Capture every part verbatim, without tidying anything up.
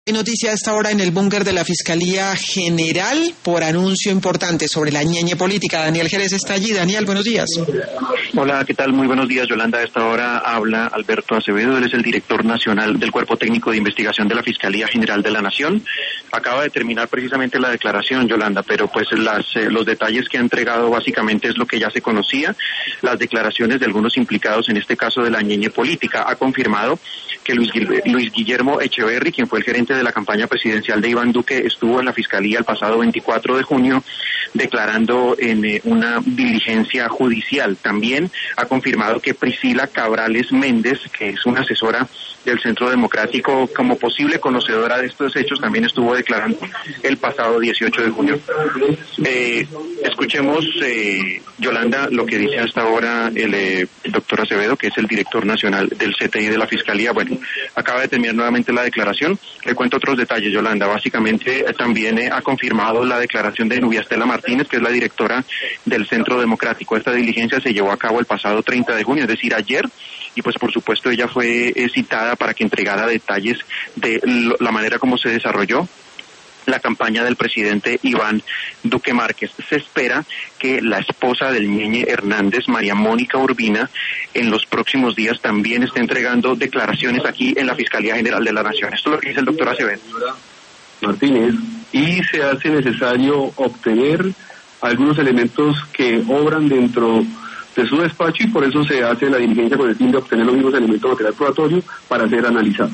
Hay noticia a esta hora en el búnker de la Fiscalía General por anuncio importante sobre la ñeñe política. Daniel Jerez está allí. Daniel, buenos días. Hola, ¿qué tal? Muy buenos días, Yolanda. A esta hora habla Alberto Acevedo. Él es el director nacional del Cuerpo Técnico de Investigación de la Fiscalía General de la Nación. Acaba de terminar precisamente la declaración, Yolanda, pero pues las, eh, los detalles que ha entregado básicamente es lo que ya se conocía. Las declaraciones de algunos implicados en este caso de la ñeñe política. Ha confirmado que Luis, Luis Guillermo Echeverry, quien fue el gerente de la campaña presidencial de Iván Duque, estuvo en la Fiscalía el pasado veinticuatro de junio declarando en eh, una diligencia judicial. También ha confirmado que Priscila Cabrales Méndez, que es una asesora del Centro Democrático, como posible conocedora de estos hechos, también estuvo declarando el pasado dieciocho de junio. Eh, escuchemos, eh, Yolanda, lo que dice hasta ahora el eh, doctor Acevedo, que es el director nacional del C T I de la Fiscalía. Bueno, acaba de terminar nuevamente la declaración. Le cuento otros detalles, Yolanda. Básicamente eh, también eh, ha confirmado la declaración de Nubia Estela Martínez, que es la directora del Centro Democrático. Esta diligencia se llevó a cabo el pasado treinta de junio, es decir, ayer, y pues por supuesto ella fue eh, citada para que entregara detalles de lo, la manera como se desarrolló la campaña del presidente Iván Duque Márquez. Se espera que la esposa del ñeñe Hernández, María Mónica Urbina, en los próximos días también esté entregando declaraciones aquí en la Fiscalía General de la Nación. Esto es lo que dice el doctor Acevedo Martínez, y se hace necesario obtener algunos elementos que obran dentro de su despacho, y por eso se hace la diligencia con el fin de obtener los mismos elementos de material probatorio para ser analizados.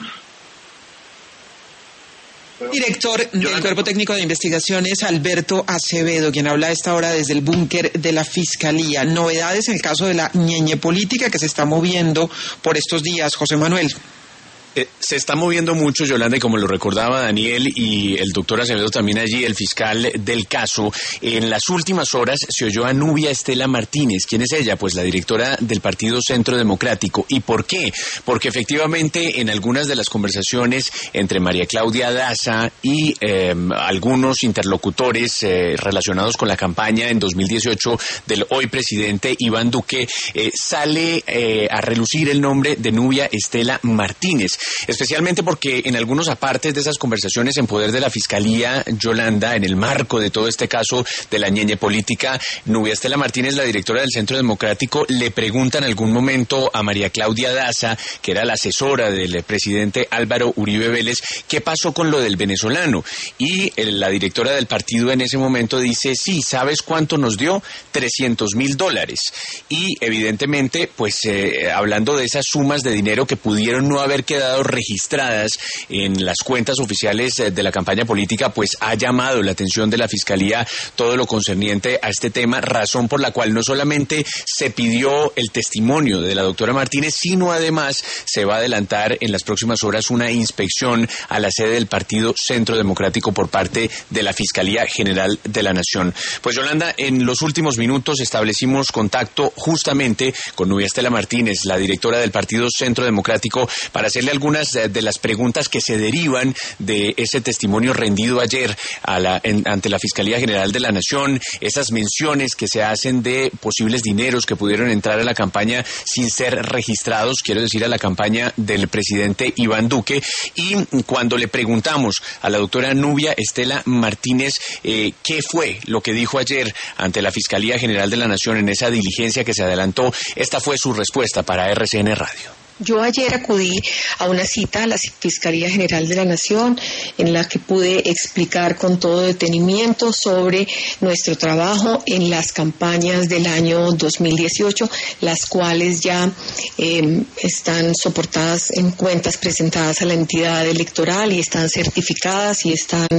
Director del Cuerpo Técnico de Investigación es Alberto Acevedo, quien habla a esta hora desde el búnker de la Fiscalía. Novedades en el caso de la ñeñe política que se está moviendo por estos días, José Manuel. Eh, se está moviendo mucho, Yolanda, y como lo recordaba Daniel y el doctor Acevedo también allí, el fiscal del caso, en las últimas horas se oyó a Nubia Estela Martínez. ¿Quién es ella? Pues la directora del Partido Centro Democrático. ¿Y por qué? Porque efectivamente en algunas de las conversaciones entre María Claudia Daza y eh, algunos interlocutores eh, relacionados con la campaña en dos mil dieciocho del hoy presidente Iván Duque, eh, sale eh, a relucir el nombre de Nubia Estela Martínez. Especialmente porque en algunos apartes de esas conversaciones en poder de la Fiscalía, Yolanda, en el marco de todo este caso de la ñeñe política, Nubia Estela Martínez, la directora del Centro Democrático, le pregunta en algún momento a María Claudia Daza, que era la asesora del presidente Álvaro Uribe Vélez, qué pasó con lo del venezolano. Y la directora del partido en ese momento dice, sí, ¿sabes cuánto nos dio? trescientos mil dólares. Y evidentemente, pues eh, hablando de esas sumas de dinero que pudieron no haber quedado registradas en las cuentas oficiales de la campaña política, pues ha llamado la atención de la Fiscalía todo lo concerniente a este tema, razón por la cual no solamente se pidió el testimonio de la doctora Martínez, sino además se va a adelantar en las próximas horas una inspección a la sede del Partido Centro Democrático por parte de la Fiscalía General de la Nación. Pues Yolanda, en los últimos minutos establecimos contacto justamente con Nubia Estela Martínez, la directora del Partido Centro Democrático, para hacerle algunas de las preguntas que se derivan de ese testimonio rendido ayer a la, en, ante la Fiscalía General de la Nación, esas menciones que se hacen de posibles dineros que pudieron entrar a la campaña sin ser registrados, quiero decir a la campaña del presidente Iván Duque. Y cuando le preguntamos a la doctora Nubia Estela Martínez eh, qué fue lo que dijo ayer ante la Fiscalía General de la Nación en esa diligencia que se adelantó, esta fue su respuesta para R C N Radio. Yo ayer acudí a una cita a la Fiscalía General de la Nación en la que pude explicar con todo detenimiento sobre nuestro trabajo en las campañas del año dos mil dieciocho, las cuales ya eh, están soportadas en cuentas presentadas a la entidad electoral y están certificadas y están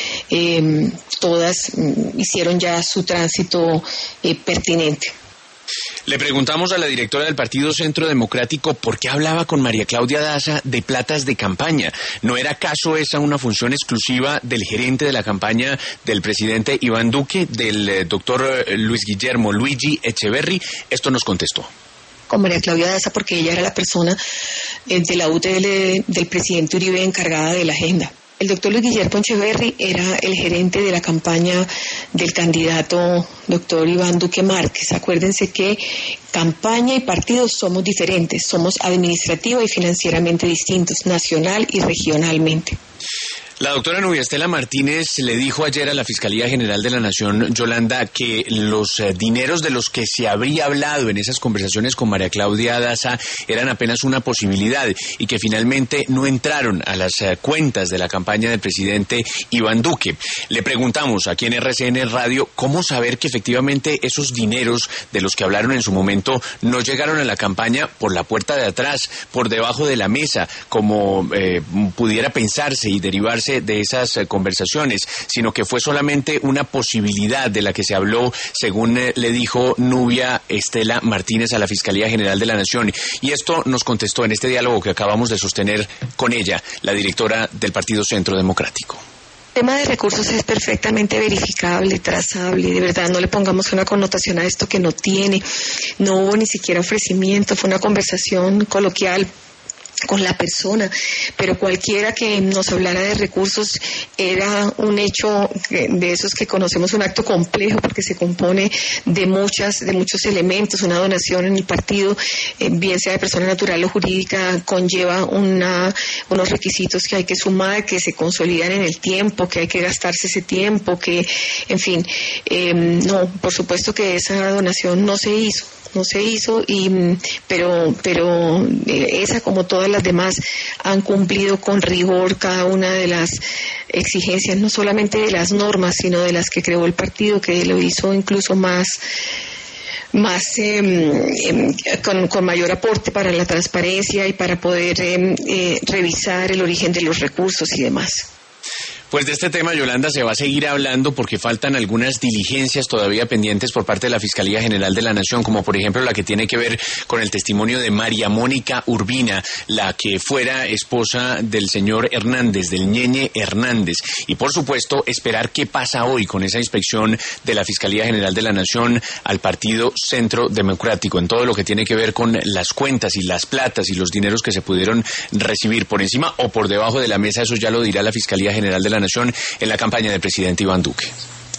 eh, todas, hicieron ya su tránsito eh, pertinente. Le preguntamos a la directora del Partido Centro Democrático por qué hablaba con María Claudia Daza de platas de campaña. ¿No era acaso esa una función exclusiva del gerente de la campaña del presidente Iván Duque, del eh, doctor Luis Guillermo Luigi Echeverry? Esto nos contestó. Con María Claudia Daza porque ella era la persona eh, de la U T L del presidente Uribe encargada de la agenda. El doctor Luis Guillermo Echeverry era el gerente de la campaña del candidato doctor Iván Duque Márquez. Acuérdense que campaña y partidos somos diferentes, somos administrativa y financieramente distintos, nacional y regionalmente. La doctora Nubia Estela Martínez le dijo ayer a la Fiscalía General de la Nación, Yolanda, que los eh, dineros de los que se habría hablado en esas conversaciones con María Claudia Daza eran apenas una posibilidad y que finalmente no entraron a las eh, cuentas de la campaña del presidente Iván Duque. Le preguntamos aquí en R C N Radio cómo saber que efectivamente esos dineros de los que hablaron en su momento no llegaron a la campaña por la puerta de atrás, por debajo de la mesa, como eh, pudiera pensarse y derivarse de esas eh, conversaciones, sino que fue solamente una posibilidad de la que se habló, según eh, le dijo Nubia Estela Martínez a la Fiscalía General de la Nación. Y esto nos contestó en este diálogo que acabamos de sostener con ella, la directora del Partido Centro Democrático. El tema de recursos es perfectamente verificable, trazable, de verdad no le pongamos una connotación a esto que no tiene, no hubo ni siquiera ofrecimiento, fue una conversación coloquial con la persona, pero cualquiera que nos hablara de recursos era un hecho de esos que conocemos, un acto complejo porque se compone de muchas, de muchos elementos. Una donación en el partido, eh, bien sea de persona natural o jurídica, conlleva una, unos requisitos que hay que sumar, que se consolidan en el tiempo, que hay que gastarse ese tiempo, que, en fin, eh, no, por supuesto que esa donación no se hizo. no se hizo, y pero pero eh, esa como todas las demás han cumplido con rigor cada una de las exigencias, no solamente de las normas, sino de las que creó el partido, que lo hizo incluso más más eh, eh, con, con mayor aporte para la transparencia y para poder eh, eh, revisar el origen de los recursos y demás. Pues de este tema, Yolanda, se va a seguir hablando porque faltan algunas diligencias todavía pendientes por parte de la Fiscalía General de la Nación, como por ejemplo la que tiene que ver con el testimonio de María Mónica Urbina, la que fuera esposa del señor Hernández, del Ñeñe Hernández. Y por supuesto, esperar qué pasa hoy con esa inspección de la Fiscalía General de la Nación al Partido Centro Democrático, en todo lo que tiene que ver con las cuentas y las platas y los dineros que se pudieron recibir por encima o por debajo de la mesa. Eso ya lo dirá la Fiscalía General de la Nación en la campaña del presidente Iván Duque.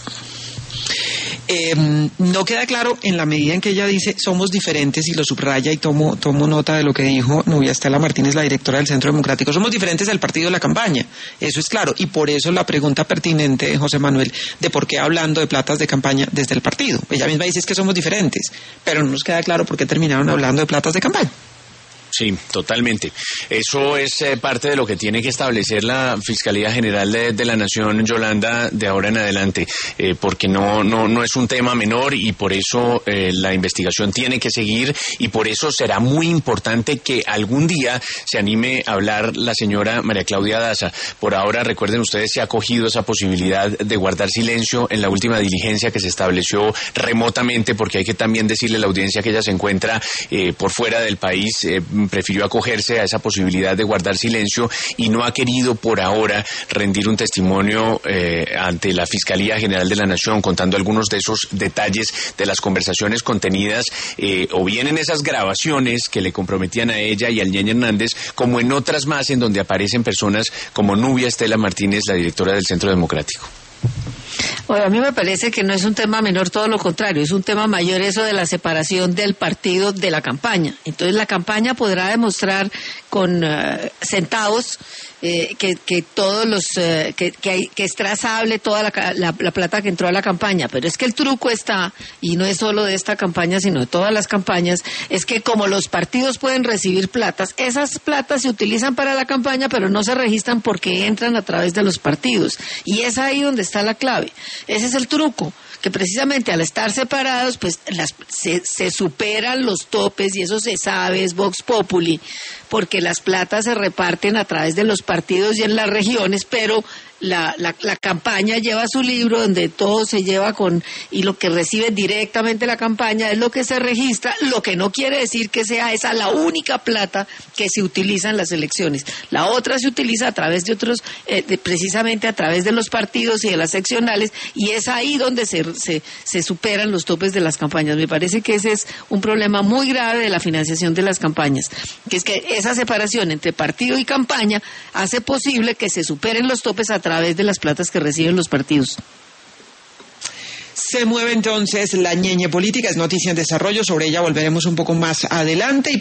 Eh, no queda claro en la medida en que ella dice somos diferentes, y lo subraya, y tomo, tomo nota de lo que dijo Nubia Estela Martínez, la directora del Centro Democrático. Somos diferentes del partido de la campaña, eso es claro, y por eso la pregunta pertinente de José Manuel de por qué hablando de platas de campaña desde el partido. Ella misma dice es que somos diferentes, pero no nos queda claro por qué terminaron hablando de platas de campaña. Sí, totalmente. Eso es eh, parte de lo que tiene que establecer la Fiscalía General de, de la Nación, Yolanda, de ahora en adelante, eh, porque no, no, no es un tema menor y por eso eh, la investigación tiene que seguir y por eso será muy importante que algún día se anime a hablar la señora María Claudia Daza. Por ahora, recuerden ustedes, se ha cogido esa posibilidad de guardar silencio en la última diligencia que se estableció remotamente, porque hay que también decirle a la audiencia que ella se encuentra eh, por fuera del país, eh, prefirió acogerse a esa posibilidad de guardar silencio y no ha querido por ahora rendir un testimonio eh, ante la Fiscalía General de la Nación contando algunos de esos detalles de las conversaciones contenidas eh, o bien en esas grabaciones que le comprometían a ella y al Ñeñe Hernández, como en otras más en donde aparecen personas como Nubia Estela Martínez, la directora del Centro Democrático. Bueno, a mí me parece que no es un tema menor, todo lo contrario, es un tema mayor eso de la separación del partido de la campaña. Entonces la campaña podrá demostrar con uh, centavos eh, que, que todos los uh, que, que, hay, que es trazable toda la, la, la plata que entró a la campaña, pero es que el truco está, y no es solo de esta campaña sino de todas las campañas, es que como los partidos pueden recibir platas, esas platas se utilizan para la campaña pero no se registran porque entran a través de los partidos, y es ahí donde está la clave. Ese es el truco, que precisamente al estar separados pues las, se, se superan los topes, y eso se sabe, es Vox Populi, porque las platas se reparten a través de los partidos y en las regiones, pero la, la, la campaña lleva su libro donde todo se lleva con, y lo que recibe directamente la campaña es lo que se registra, lo que no quiere decir que sea esa la única plata que se utiliza en las elecciones. La otra se utiliza a través de otros, eh, de, precisamente a través de los partidos y de las seccionales, y es ahí donde se, se, se superan los topes de las campañas. Me parece que ese es un problema muy grave de la financiación de las campañas, que es que esa separación entre partido y campaña hace posible que se superen los topes a través de las platas que reciben los partidos. Se mueve entonces la ñeñe política, es noticia en desarrollo, sobre ella volveremos un poco más adelante.